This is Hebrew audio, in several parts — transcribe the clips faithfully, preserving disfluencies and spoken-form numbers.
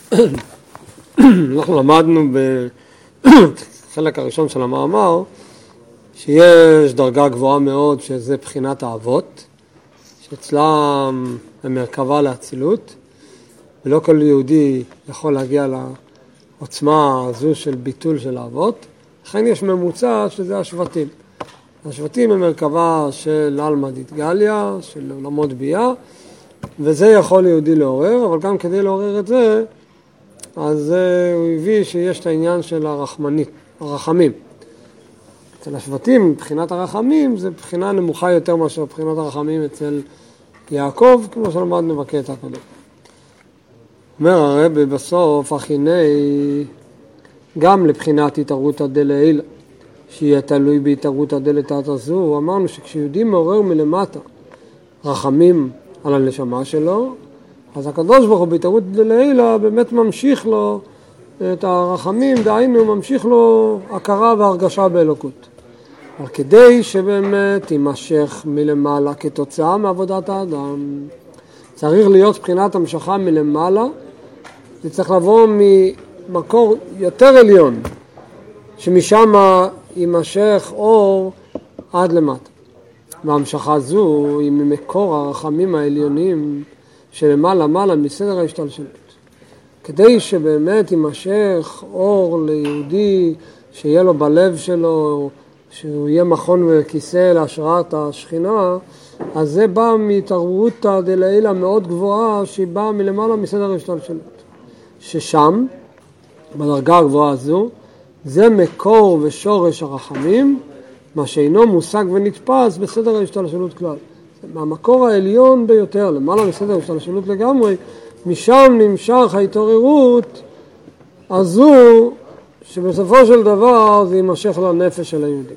אנחנו למדנו בחלק הראשון של המאמר שיש דרגה גבוהה מאוד שזה בחינת האבות, שאצלם המרכבה לאצילות, ולא כל יהודי יכול להגיע לעוצמה הזו של ביטול של האבות. לכן יש ממוצע שזה השבטים. השבטים הם מרכבה של אלמא דתגליה, של עולמות ביאה, וזה יכול יהודי לעורר, אבל גם כדי לעורר את זה, אז הוא הביא שיש את העניין של הרחמנית, הרחמים. אצל השבטים, מבחינת הרחמים, זה בחינה נמוכה יותר מאשר בחינת הרחמים אצל יעקב, כמו שלמדנו בקטע הקודם. אומר הרב בסוף, הכיני גם לבחינת התערותא דלעילא, שיהיה תלוי בהתערותא דלתתא זו, אמרנו שכשיהודי מעורר מלמטה רחמים על הנשמה שלו, אז הקדוש ברוך הוא בהתערותא דלעילא באמת ממשיך לו את הרחמים, דהיינו ממשיך לו הכרה והרגשה באלוקות. אבל כדי שבאמת יימשך מלמעלה כתוצאה מעבודת האדם, צריך להיות בחינת המשכה מלמעלה, זה צריך לבוא ממקור יותר עליון, שמשם יימשך אור עד למטה. וההמשכה זו היא ממקור הרחמים העליונים שלמעלה מעלה מסדר ההשתלשלות. כדי שבאמת יימשך אור ליהודי, שיהיה לו בלב שלו, שהוא יהיה מכון וכיסא להשראת השכינה, אז זה בא מהתערותא דלעילא מאוד גבוהה, שהיא באה מלמעלה מסדר ההשתלשלות. ששם, בדרגה הגבוהה הזו, זה מקור ושורש הרחמים, מה שאינו מושג ונתפס בסדר ההשתלשלות כלל. מהמקור העליון ביותר, למעלה מסדר ההשתלשלות לגמרי, משם נמשך ההתעוררות הזו, שבסופו של דבר זה יימשך לנפש של היהודי.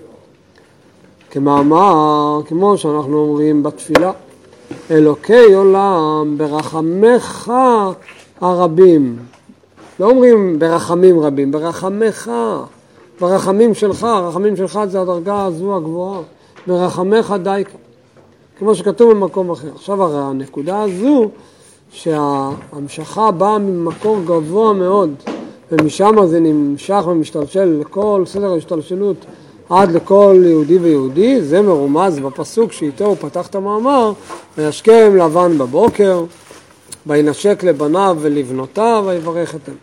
כמאמר, כמו שאנחנו אומרים בתפילה, אלוקי עולם ברחמך הרבים. לא אומרים ברחמים רבים, ברחמך, ברחמים שלך, הרחמים שלך זה הדרגה הזו הגבוהה, ברחמך דייקה. כמו שכתוב במקום אחר. עכשיו הרי הנקודה הזו, שההמשכה באה ממקור גבוה מאוד, ומשם זה נמשך ומשתלשל לכל סדר ההשתלשלות עד לכל יהודי ויהודי, זה מרומז בפסוק שאיתו הוא פתח את המאמר, וישכם לבן בבוקר, וינשק לבניו ולבנותיו, ויברך אתם.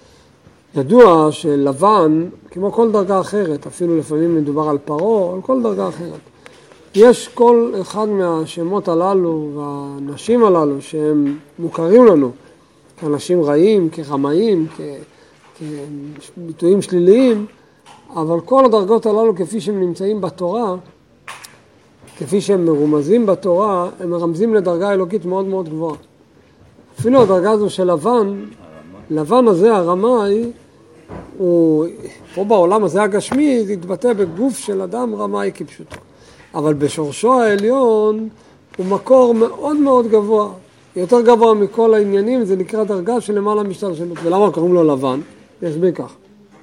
ידוע שלבן, כמו כל דרגה אחרת, אפילו לפעמים מדובר על פרעה, על כל דרגה אחרת, יש כל אחד מהשמות הללו והאנשים הללו שהם מוכרים לנו כאנשים רעים, כרמאים, כביטויים שליליים, אבל כל הדרגות הללו כפי שהם נמצאים בתורה, כפי שהם מרומזים בתורה, הם מרמזים לדרגה אלוקית מאוד מאוד גבוהה. אפילו הדרגה הזו של לבן, לבן הזה הרמאי, הוא, פה בעולם הזה הגשמי, זה יתבטא בגוף של אדם רמאי כפשוטו. אבל בשורשו העליון הוא מקור מאוד מאוד גבוה, יותר גבוה מכל העניינים, זה נקרא דרגה של למעלה משתלשלות. ולמה קוראים לו לבן? יש בי כך.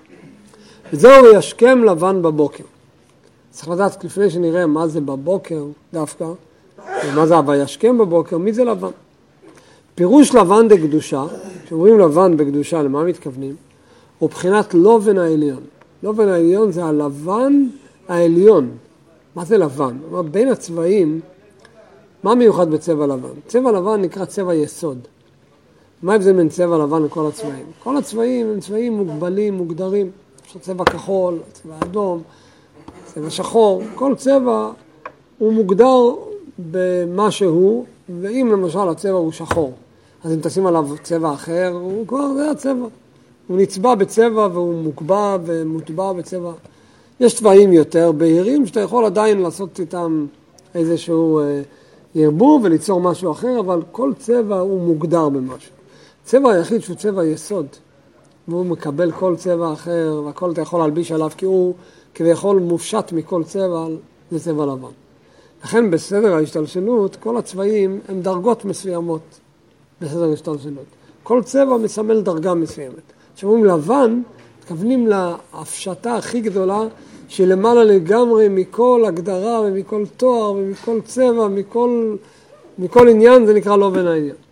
וזהו וישכם לבן בבוקר. צריך לדעת לפני שנראה מה זה בבוקר דווקא, ומה זה וישכם בבוקר, מי זה לבן? פירוש לבן דקדושה, כשאומרים לבן בקדושה, למה מתכוונים? הוא בחינת לובן העליון. לובן העליון זה הלבן העליון. מה זה לבן? בין הצבעים, מה מיוחד בצבע לבן? צבע לבן נקרא צבע יסוד. מה ההבדל בין צבע לבן לכל הצבעים? כל הצבעים הם צבעים מוגבלים, מוגדרים. יש צבע כחול, צבע אדום, צבע שחור. כל צבע הוא מוגדר במה שהוא, ואם למשל הצבע הוא שחור, אז אם תשים עליו צבע אחר, הוא כבר זה הצבע. הוא נצבע בצבע והוא מוקבע ומוטבע בצבע. יש צבעים יותר בהירים שאתה יכול עדיין לעשות איתם איזשהו אה, ירבוב וליצור משהו אחר, אבל כל צבע הוא מוגדר במשהו. צבע היחיד שהוא צבע יסוד, והוא מקבל כל צבע אחר, והכל אתה יכול להלביש עליו, כי הוא כביכול מופשט מכל צבע, זה צבע לבן. לכן בסדר ההשתלשלות, כל הצבעים הם דרגות מסוימות בסדר ההשתלשלות. כל צבע מסמל דרגה מסוימת. כשאומרים לבן, מתכוונים להפשטה הכי גדולה, שלמעלה לגמרי מכל הגדרה ומכל תואר ומכל צבע, מכל, מכל עניין, זה נקרא לובן העניין.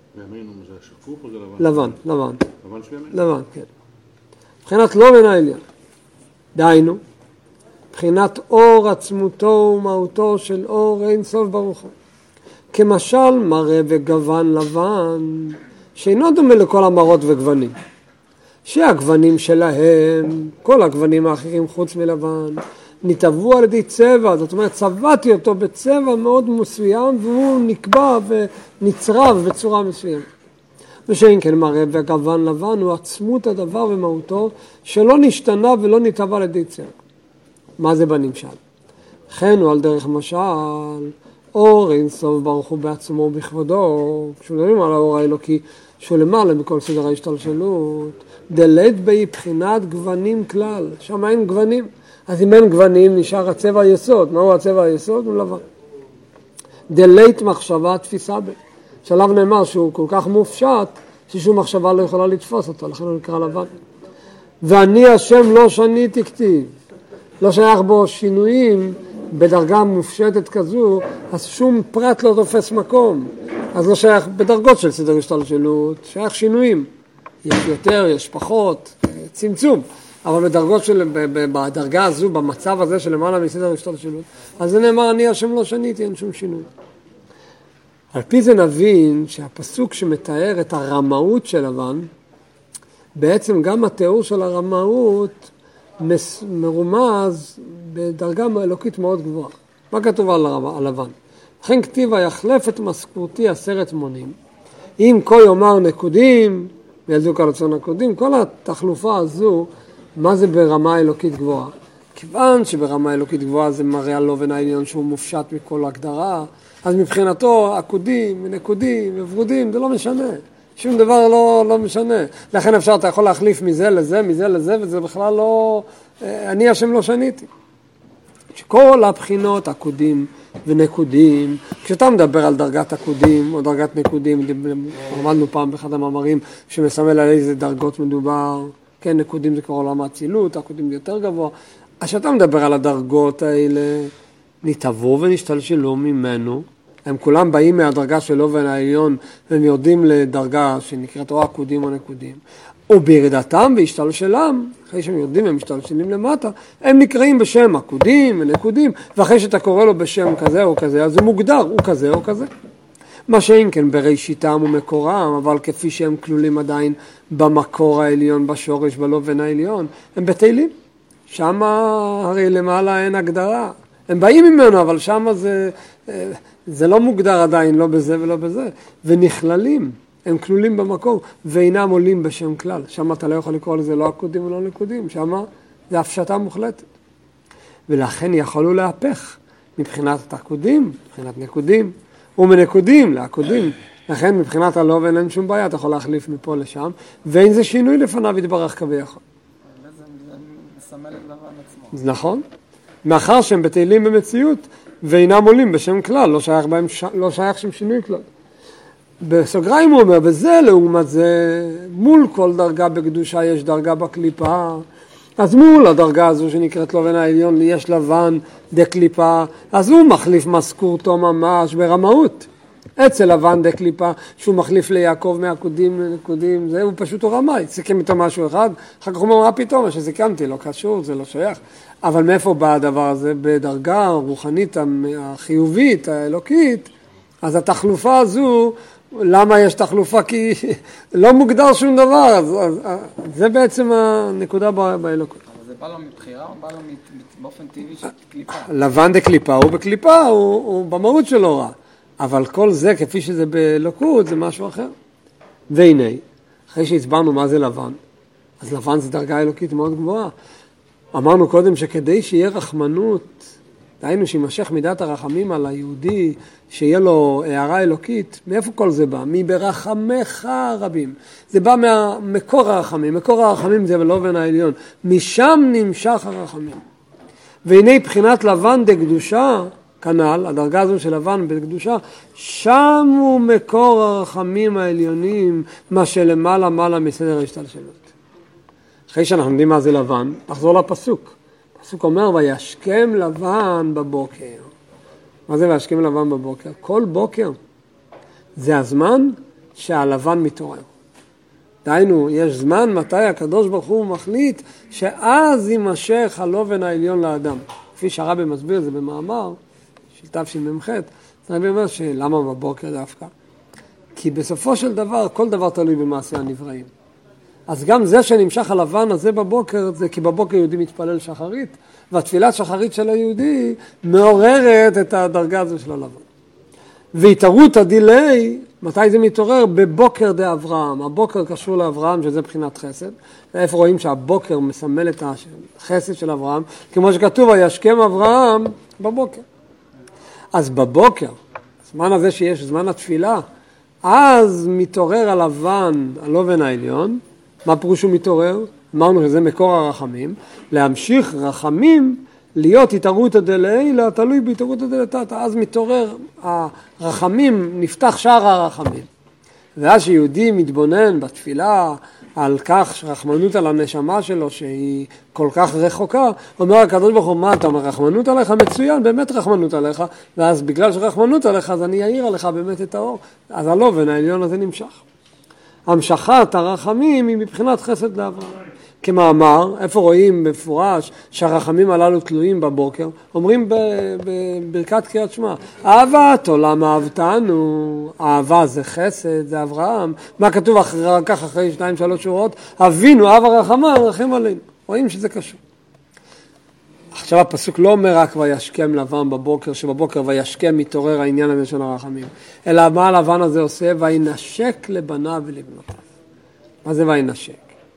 בימינו זה שפוף או זה לבן? לבן, לבן. לבן של ימינו? לבן, כן. מבחינת לובן העליון. דהיינו, מבחינת אור עצמותו ומהותו של אור אין סוף ברוך הוא. כמשל מראה וגוון לבן, שאינו דומה לכל המראות וגוונים. שהגוונים שלהם, כל הגוונים האחרים חוץ מלבן, נתעבו על ידי צבע, זאת אומרת, צבעתי אותו בצבע מאוד מסוים, והוא נקבע ונצרב בצורה מסוימת. ושאין כן מראה וגוון לבן הוא עצמות הדבר ומהותו, שלא נשתנה ולא נתעבה על ידי צבע. מה זה בנמשל? לכן הוא על דרך משל, אור אין סוף ברוך הוא בעצמו ובכבודו, כשמדברים על האור האלוקי, שהוא למעלה מכל סדר ההשתלשלות, דלת בי בחינת גוונים כלל, שם אין גוונים. אז אם אין גוונים נשאר הצבע היסוד. מהו הצבע היסוד? הוא לבן. דלית מחשבה תפיסה ב. שעליו נאמר שהוא כל כך מופשט, ששום מחשבה לא יכולה לתפוס אותו, לכן הוא נקרא לבן. ואני השם לא שניתי כתיב. לא שייך בו שינויים בדרגה מופשטת כזו, אז שום פרט לא תופס מקום. אז לא שייך בדרגות של סדר השתלשלות, שייך שינויים. יש יותר, יש פחות, צמצום. אבל בדרגות של, בדרגה הזו, במצב הזה של למעלה מסדר השתלשלות, אז זה נאמר, אני השם לא שניתי, אין שום שינוי. על פי זה נבין שהפסוק שמתאר את הרמאות של לבן, בעצם גם התיאור של הרמאות מרומז בדרגה אלוקית מאוד גבוהה. מה כתוב על לבן? לכן כתיב יחלף את משכורתי עשרת מונים, אם כה יאמר נקודים, וילדו כלצור נקודים, כל התחלופה הזו, מה זה ברמה אלוקית גבוהה? כיוון שברמה אלוקית גבוהה זה מראה על לובן העליון שהוא מופשט מכל הגדרה, אז מבחינתו עקודים, נקודים, מברודים, זה לא משנה. שום דבר לא, לא משנה. לכן אפשר, אתה יכול להחליף מזה לזה, מזה לזה, וזה בכלל לא, אני השם לא שניתי. שכל הבחינות עקודים ונקודים, כשאתה מדבר על דרגת עקודים או דרגת נקודים, למדנו פעם באחד המאמרים שמסמל על איזה דרגות מדובר, כן, נקודים זה כבר עולם האצילות, עקודים זה יותר גבוה, אז כשאתה מדבר על הדרגות האלה, נתעבו ונשתלשלו ממנו, הם כולם באים מהדרגה של לובן העליון, והם יורדים לדרגה שנקראת או עקודים או נקודים, או בירידתם והשתלשלם, אחרי שהם יורדים הם משתלשלים למטה, הם נקראים בשם עקודים ונקודים, ואחרי שאתה קורא לו בשם כזה או כזה, אז הוא מוגדר, הוא כזה או כזה. מה שאין כן בראשיתם ומקורם, אבל כפי שהם כלולים עדיין במקור העליון, בשורש, בלובן העליון, הם בטלים. שם הרי למעלה אין הגדרה. הם באים ממנו, אבל שם זה, זה לא מוגדר עדיין, לא בזה ולא בזה. ונכללים, הם כלולים במקור, ואינם עולים בשם כלל. שם אתה לא יכול לקרוא לזה לא עקודים ולא נקודים, שם זה הפשטה מוחלטת. ולכן יכולו להפך מבחינת עקודים, מבחינת נקודים, ומנקודים לעקודים. לכן מבחינת הלובן אין שום בעיה, אתה יכול להחליף מפה לשם, ואין זה שינוי לפניו יתברך כביכול. זה מסמל את לבן עצמו. נכון. מאחר שהם בטלים במציאות, ואינם עולים בשם כלל, לא שייך, בהם, לא שייך שם שינוי כלל. בסוגריים הוא אומר, וזה לעומת זה, מול כל דרגה בקדושה יש דרגה בקליפה, אז מול הדרגה הזו שנקראת לובן העליון, יש לבן דקליפה, אז הוא מחליף משכורתו ממש ברמאות. אצל לבן דקליפה, שהוא מחליף ליעקב מעקודים לנקודים, זה הוא פשוט הוא רמאי, סיכם איתו משהו אחד, אחר כך הוא אומר, מה פתאום, מה שסיכמתי, לא קשור, זה לא שייך. אבל מאיפה בא הדבר הזה? בדרגה הרוחנית החיובית, האלוקית, אז התחלופה הזו, למה יש תחלופה? כי לא מוגדר שום דבר, אז, אז, אז זה בעצם הנקודה באלוקות. אבל זה בא לו מבחירה או בא לו באופן טבעי של קליפה? לבן דקליפה, הוא בקליפה, הוא, הוא במהות שלו רע. אבל כל זה, כפי שזה באלוקות, זה משהו אחר. והנה, אחרי שהסברנו מה זה לבן, אז לבן זה דרגה אלוקית מאוד גבוהה. אמרנו קודם שכדי שיהיה רחמנות, דהיינו שימשך מידת הרחמים על היהודי, שיהיה לו הערה אלוקית, מאיפה כל זה בא? מברחמך רבים. זה בא מהמקור הרחמים. מקור הרחמים זה בלובן העליון. משם נמשך הרחמים. והנה בחינת לבן דקדושה, כנ"ל, הדרגה הזו של לבן בקדושה, שם הוא מקור הרחמים העליונים, מה שלמעלה מעלה מסדר ההשתלשלות. אחרי שאנחנו יודעים מה זה לבן, נחזור לפסוק. הפסוק אומר, וישכם לבן בבוקר. מה זה וישכם לבן בבוקר? כל בוקר. זה הזמן שהלבן מתעורר. דהיינו, יש זמן מתי הקדוש ברוך הוא מחליט שאז יימשך הלובן העליון לאדם. כפי שהרבי מסביר זה במאמר של תשמ"ח, הרבי אומר שלמה בבוקר דווקא? כי בסופו של דבר כל דבר תלוי במעשה הנבראים. אז גם זה שנמשך הלבן הזה בבוקר, זה כי בבוקר יהודי מתפלל שחרית, והתפילת שחרית של היהודי מעוררת את הדרגה הזו של הלבן. והתערות הדילי, מתי זה מתעורר? בבוקר דה אברהם. הבוקר קשור לאברהם, שזה בחינת חסד. איפה רואים שהבוקר מסמל את החסד של אברהם? כמו שכתוב, וישכם אברהם בבוקר. אז בבוקר, הזמן הזה שיש זמן התפילה, אז מתעורר הלבן, הלובן העליון. מה פירוש הוא מתעורר? אמרנו שזה מקור הרחמים. להמשיך רחמים, להיות התערות הדלעילה, תלוי בהתערות הדלעתתא. אז מתעורר הרחמים, נפתח שער הרחמים. ואז שיהודי מתבונן בתפילה על כך שרחמנות על הנשמה שלו, שהיא כל כך רחוקה, אומר הקדוש ברוך הוא, מה אתה אומר, רחמנות עליך? מצוין, באמת רחמנות עליך, ואז בגלל שרחמנות עליך, אז אני אעיר עליך באמת את האור. אז הלובן העליון הזה נמשך. המשכת הרחמים היא מבחינת חסד לאברהם. כמאמר, איפה רואים בפורש שהרחמים הללו תלויים בבוקר? אומרים בברכת קריאת שמע, אהבת עולם אהבתנו, אהבה זה חסד, זה אברהם. מה כתוב אחר כך, אחרי שתיים שלוש שורות? אבינו, אב הרחמן, רחם עלינו. רואים שזה קשור. עכשיו הפסוק לא אומר רק וישכם לבן בבוקר, שבבוקר וישכם מתעורר העניין הזה של הרחמים, אלא מה הלבן הזה עושה? וינשק לבניו ולבנותיו. מה זה וינשק?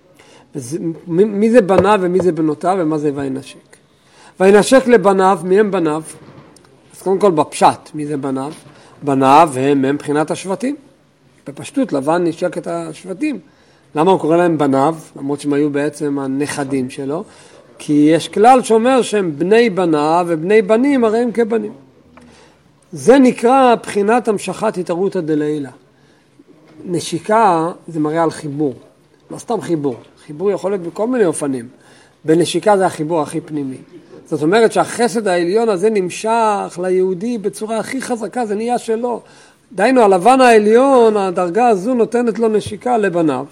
מי זה בניו ומי זה בנותיו ומה זה וינשק? וינשק לבניו, מי הם בניו? אז קודם כל בפשט, מי זה בניו? בניו הם הם מבחינת השבטים. בפשטות לבן נשק את השבטים. למה הוא קורא להם בניו? למרות שהם היו בעצם הנכדים שלו. כי יש כלל שאומר שהם בני בניו ובני בנים הרי הם כבנים. זה נקרא בחינת המשכת התערותא דלעילא. נשיקה זה מראה על חיבור. לא סתם חיבור. חיבור יכול להיות בכל מיני אופנים. בנשיקה זה החיבור הכי פנימי. זאת אומרת שהחסד העליון הזה נמשך ליהודי בצורה הכי חזקה, זה נהיה שלו. דיינו, הלבן העליון, הדרגה הזו נותנת לו נשיקה לבניו.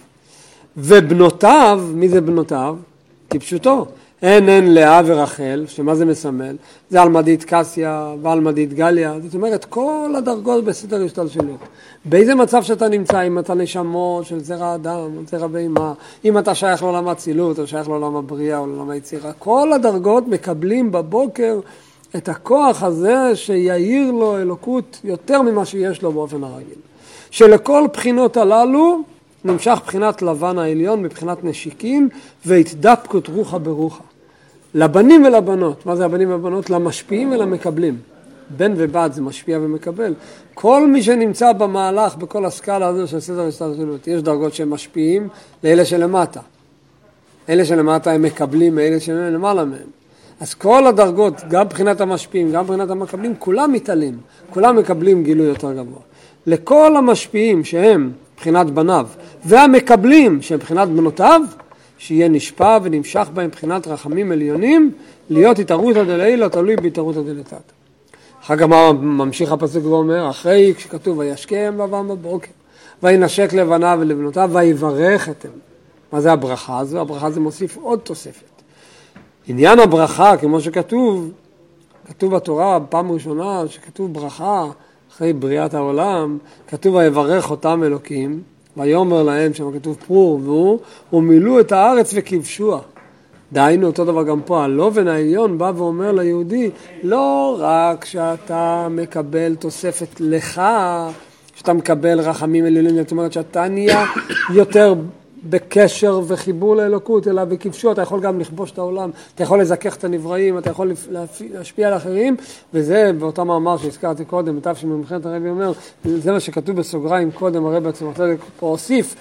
ובנותיו, מי זה בנותיו? כפשוטו. אין אין לאה ורחל, שמה זה מסמל? זה אלמדית קסיה ואלמדית גליה. זאת אומרת, כל הדרגות בסדר השתלשלות. באיזה מצב שאתה נמצא, אם אתה נשמו של זרע אדם, זרע בהמה, אם אתה שייך לעולם האצילות, או שייך לעולם הבריאה, או לעולם היצירה, כל הדרגות מקבלים בבוקר את הכוח הזה שיעיר לו אלוקות יותר ממה שיש לו באופן הרגיל. שלכל בחינות הללו נמשך בחינת לבן העליון, מבחינת נשיקים, והתדפקות רוחה ברוחה. לבנים ולבנות, מה זה הבנים ולבנות? למשפיעים ולמקבלים. בן ובת זה משפיע ומקבל. כל מי שנמצא במהלך, בכל הסקאלה הזו של סדר השתלשלות, יש דרגות שהם משפיעים לאלה שלמטה. אלה שלמטה הם מקבלים מאלה שלמעלה מהם. אז כל הדרגות, גם בחינת המשפיעים, גם בחינת המקבלים, כולם מתעלים. כולם מקבלים גילוי יותר גבוה. לכל המשפיעים שהם בחינת בניו, והמקבלים שהם בחינת בנותיו, שיהיה נשפע ונמשך בהם בחינת רחמים עליונים, להיות התערותא דלעילא תלוי בהתערותא דלעתתא. אחר כך ממשיך הפסוק ואומר, אחרי כשכתוב וישכם לבן בבוקר, וינשק לבניו ולבנותיו, ויברך אתם. מה זה הברכה הזו? הברכה זה מוסיף עוד תוספת. עניין הברכה, כמו שכתוב, כתוב בתורה פעם ראשונה, שכתוב ברכה, אחרי בריאת העולם, כתוב ויברך אותם אלוקים, ויאמר להם שם כתוב פרו ורבו, ומילאו את הארץ וכבשוה. דהיינו אותו דבר גם פה, הלובן העליון בא ואומר ליהודי, לא רק שאתה מקבל תוספת לך, שאתה מקבל רחמים עליונים, זאת אומרת שאתה נהיה יותר בקשר וחיבור לאלוקות, אלא בכבשו, אתה יכול גם לכבוש את העולם, אתה יכול לזכך את הנבראים, אתה יכול להשפיע על אחרים, וזה באותה מאמר שהזכרתי קודם, בתשמ"ח הרבי אומר, זה מה שכתוב בסוגריים קודם, הרבי עצמו פה הוסיף,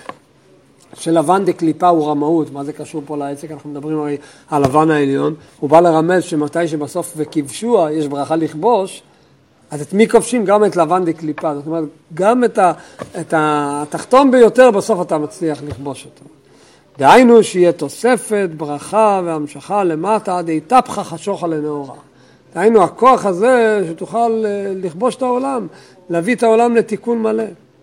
שלבן דקליפה הוא רמאות. מה זה קשור פה לעסק? אנחנו מדברים הרי על לבן העליון, הוא בא לרמז שמתי שבסוף וכבשו יש ברכה לכבוש, אז את מי כובשים? גם את לבן דקליפה. זאת אומרת, גם את, ה, את התחתון ביותר בסוף אתה מצליח לכבוש אותו. דהיינו שיהיה תוספת, ברכה והמשכה למטה עד יתהפך חשוכה לנאורה. דהיינו הכוח הזה שתוכל לכבוש את העולם, להביא את העולם לתיקון מלא.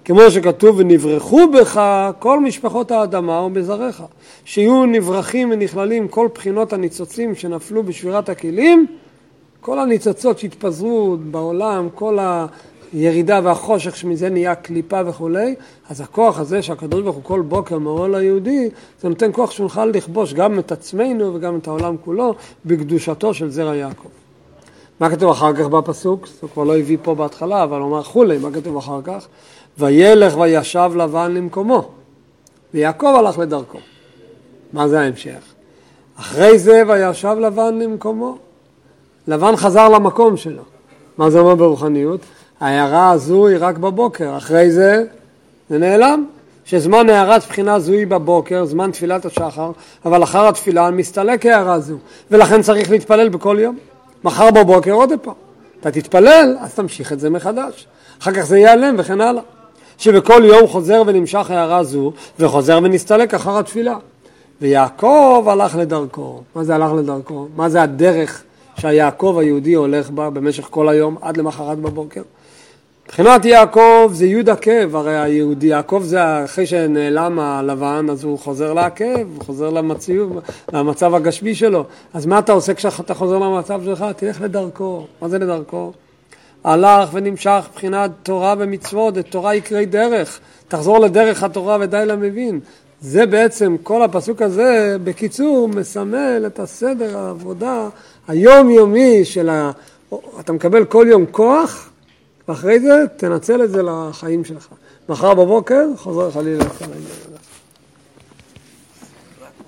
כמו שכתוב ונברחו בך כל משפחות האדמה ובזרעך, שיהיו נברחים ונכללים כל בחינות הניצוצים שנפלו בשבירת הכלים, כל הניצוצות שהתפזרו בעולם, כל הירידה והחושך שמזה נהיה קליפה וכו', אז הכוח הזה שהקדוש ברוך הוא כל בוקר מורה ליהודי, זה נותן כוח שנוכל לכבוש גם את עצמנו וגם את העולם כולו בקדושתו של זרע יעקב. מה כתוב אחר כך בפסוק? זה כבר לא הביא פה בהתחלה, אבל הוא אומר חולי, מה כתוב אחר כך? וילך וישב לבן למקומו, ויעקב הלך לדרכו. מה זה ההמשך? אחרי זה וישב לבן למקומו. לבן חזר למקום שלו. מה זה אומר ברוחניות? ההערה הזו היא רק בבוקר, אחרי זה זה נעלם. שזמן הערת בחינה זו היא בבוקר, זמן תפילת השחר, אבל אחר התפילה מסתלק הערה זו, ולכן צריך להתפלל בכל יום. מחר בבוקר עוד פעם. אתה תתפלל, אז תמשיך את זה מחדש. אחר כך זה ייעלם וכן הלאה. שבכל יום חוזר ונמשך הערה זו, וחוזר ונסתלק אחר התפילה. ויעקב הלך לדרכו. מה זה הלך לדרכו? מה זה הדרך שהיעקב היהודי הולך בה במשך כל היום עד למחרת בבוקר? מבחינת יעקב זה יוד עקב, הרי היהודי, יעקב זה אחרי שנעלם הלבן, אז הוא חוזר לעקב, הוא חוזר למצב, למצב הגשמי שלו. אז מה אתה עושה כשאתה חוזר למצב שלך? תלך לדרכו. מה זה לדרכו? הלך ונמשך מבחינת תורה ומצוות, את תורה יקרי דרך. תחזור לדרך התורה ודי למבין. זה בעצם, כל הפסוק הזה, בקיצור, מסמל את הסדר העבודה היומיומי של ה... אתה מקבל כל יום כוח, ואחרי זה תנצל את זה לחיים שלך. מחר בבוקר חוזר חלילה.